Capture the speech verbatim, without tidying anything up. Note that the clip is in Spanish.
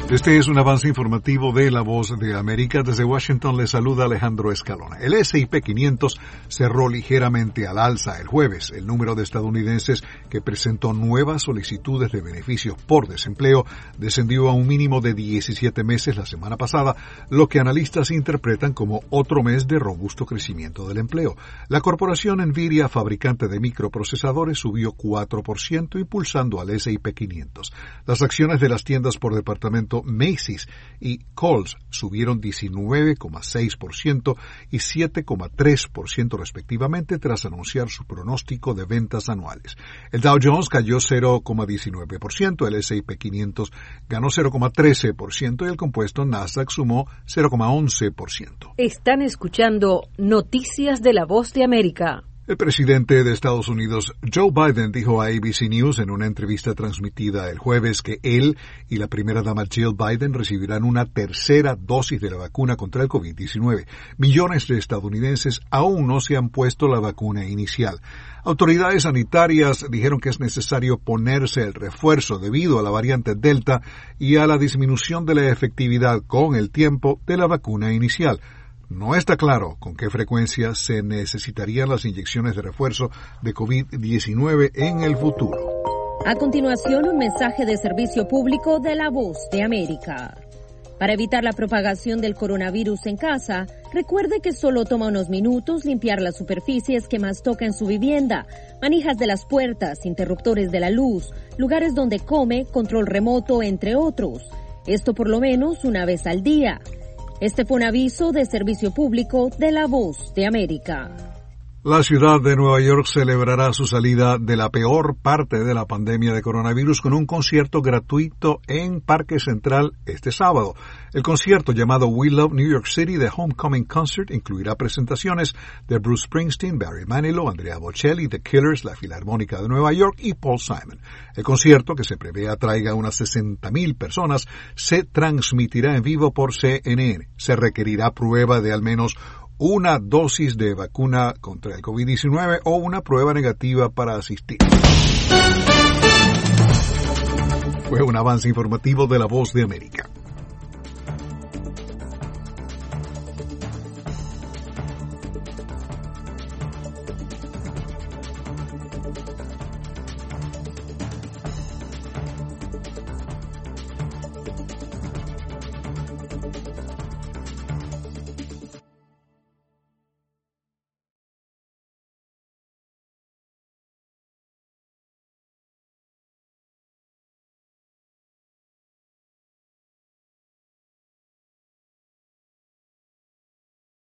Este es un avance informativo de La Voz de América. Desde Washington le saluda Alejandro Escalona. El ese y pe quinientos cerró ligeramente al alza el jueves. El número de estadounidenses que presentó nuevas solicitudes de beneficios por desempleo descendió a un mínimo de diecisiete meses la semana pasada, lo que analistas interpretan como otro mes de robusto crecimiento del empleo. La corporación Nvidia, fabricante de microprocesadores, subió cuatro por ciento, impulsando al ese y pe quinientos. Las acciones de las tiendas por departamento Macy's y Kohl's subieron diecinueve coma seis por ciento y siete coma tres por ciento respectivamente tras anunciar su pronóstico de ventas anuales. El Dow Jones cayó cero coma diecinueve por ciento, el ese y pe quinientos ganó cero coma trece por ciento y el compuesto Nasdaq sumó cero coma once por ciento. Están escuchando Noticias de La Voz de América. El presidente de Estados Unidos, Joe Biden, dijo a A B C News en una entrevista transmitida el jueves que él y la primera dama Jill Biden recibirán una tercera dosis de la vacuna contra el covid diecinueve. Millones de estadounidenses aún no se han puesto la vacuna inicial. Autoridades sanitarias dijeron que es necesario ponerse el refuerzo debido a la variante Delta y a la disminución de la efectividad con el tiempo de la vacuna inicial. No está claro con qué frecuencia se necesitarían las inyecciones de refuerzo de covid diecinueve en el futuro. A continuación, un mensaje de servicio público de La Voz de América. Para evitar la propagación del coronavirus en casa, recuerde que solo toma unos minutos limpiar las superficies que más toca en su vivienda, manijas de las puertas, interruptores de la luz, lugares donde come, control remoto, entre otros. Esto por lo menos una vez al día. Este fue un aviso de servicio público de La Voz de América. La ciudad de Nueva York celebrará su salida de la peor parte de la pandemia de coronavirus con un concierto gratuito en Parque Central este sábado. El concierto, llamado We Love New York City, The Homecoming Concert, incluirá presentaciones de Bruce Springsteen, Barry Manilow, Andrea Bocelli, The Killers, la Filarmónica de Nueva York y Paul Simon. El concierto, que se prevé atraiga unas sesenta mil personas, se transmitirá en vivo por C N N. Se requerirá prueba de al menos una dosis de vacuna contra el covid diecinueve o una prueba negativa para asistir. Fue un avance informativo de La Voz de América.